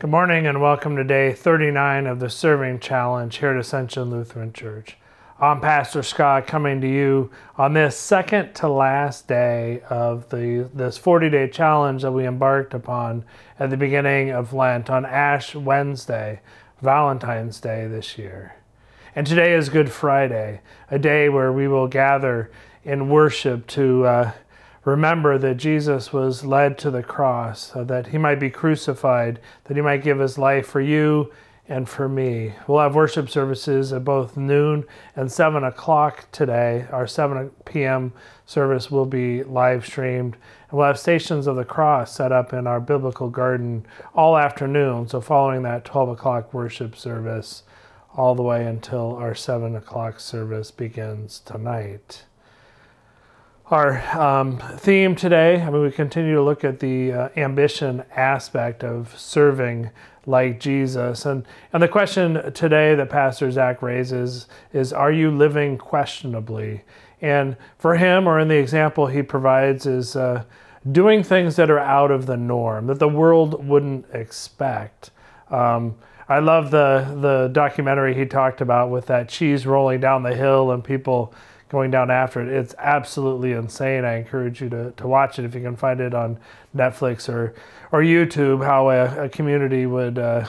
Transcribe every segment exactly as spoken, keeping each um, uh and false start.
Good morning and welcome to day thirty-nine of the Serving Challenge here at Ascension Lutheran Church. I'm Pastor Scott coming to you on this second to last day of the this forty-day challenge that we embarked upon at the beginning of Lent on Ash Wednesday, Valentine's Day this year. And today is Good Friday, a day where we will gather in worship to uh, remember that Jesus was led to the cross, so that he might be crucified, that he might give his life for you and for me. We'll have worship services at both noon and seven o'clock today. Our seven p.m. service will be live streamed. And we'll have Stations of the Cross set up in our biblical garden all afternoon. So following that twelve o'clock worship service all the way until our seven o'clock service begins tonight. Our um, theme today, I mean, we continue to look at the uh, ambition aspect of serving like Jesus. And, and the question today that Pastor Zach raises is, are you living questionably? And for him, or in the example he provides, is uh, doing things that are out of the norm, that the world wouldn't expect. Um, I love the, the documentary he talked about with that cheese rolling down the hill and people going down after it. It's absolutely insane. I encourage you to, to watch it if you can find it on Netflix or or YouTube, how a, a community would uh,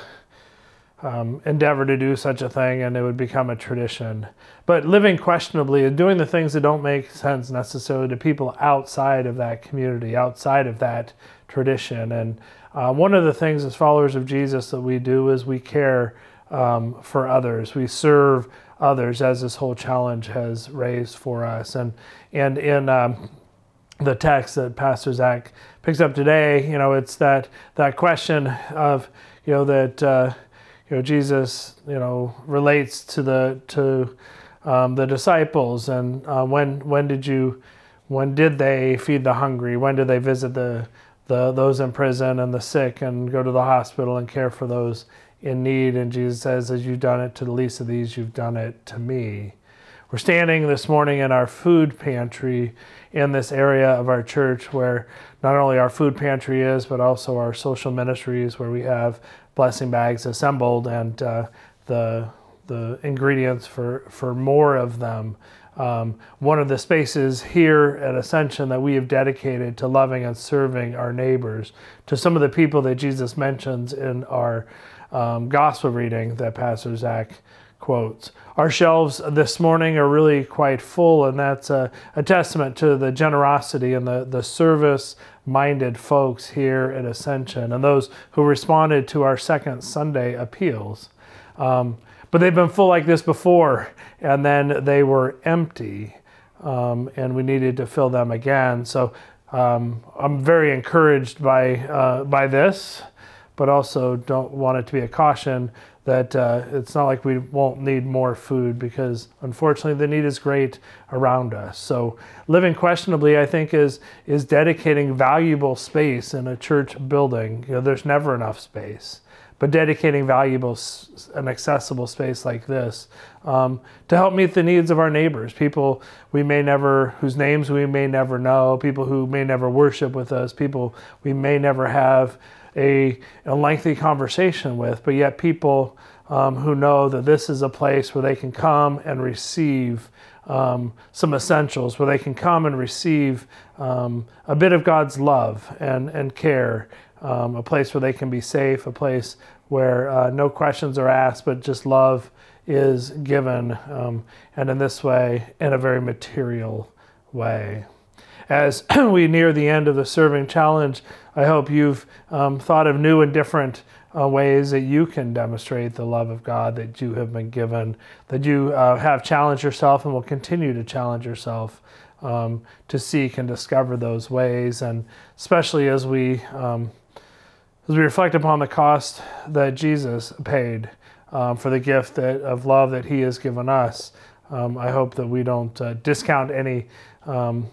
um, endeavor to do such a thing and it would become a tradition. But living questionably and doing the things that don't make sense necessarily to people outside of that community, outside of that tradition. And uh, one of the things as followers of Jesus that we do is we care um, for others. We serve others, as this whole challenge has raised for us. And and in um, the text that Pastor Zach picks up today, you know, it's that that question of, you know, that uh, you know Jesus, you know, relates to the to um, the disciples, and uh, when when did you when did they feed the hungry? When did they visit the the those in prison and the sick, and go to the hospital and care for those in need? And Jesus says, as you've done it to the least of these, you've done it to me. We're standing this morning in our food pantry in this area of our church where not only our food pantry is, but also our social ministries, where we have blessing bags assembled and uh, the the ingredients for, for more of them. Um, one of the spaces here at Ascension that we have dedicated to loving and serving our neighbors, to some of the people that Jesus mentions in our Um, gospel reading that Pastor Zach quotes. Our shelves this morning are really quite full, and that's a, a testament to the generosity and the, the service-minded folks here at Ascension and those who responded to our second Sunday appeals. Um, but they've been full like this before, and then they were empty, um, and we needed to fill them again. So um, I'm very encouraged by uh, by this, but also don't want it to be a caution that uh, it's not like we won't need more food, because unfortunately the need is great around us. So living questionably, I think, is is dedicating valuable space in a church building. You know, there's never enough space, but dedicating valuable and accessible space like this um, to help meet the needs of our neighbors, people we may never, whose names we may never know, people who may never worship with us, people we may never have A, a lengthy conversation with, but yet people um, who know that this is a place where they can come and receive um, some essentials, where they can come and receive um, a bit of God's love and, and care, um, a place where they can be safe, a place where uh, no questions are asked, but just love is given, um, and in this way, in a very material way. As we near the end of the Serving Challenge, I hope you've um, thought of new and different uh, ways that you can demonstrate the love of God that you have been given, that you uh, have challenged yourself and will continue to challenge yourself um, to seek and discover those ways. And especially as we um, as we reflect upon the cost that Jesus paid um, for the gift that, of love that he has given us, um, I hope that we don't uh, discount any um,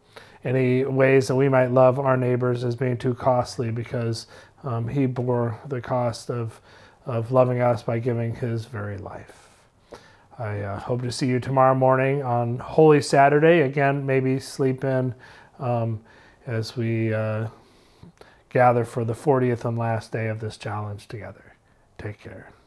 any ways that we might love our neighbors as being too costly, because um, he bore the cost of, of loving us by giving his very life. I uh, hope to see you tomorrow morning on Holy Saturday. Again, maybe sleep in um, as we uh, gather for the fortieth and last day of this challenge together. Take care.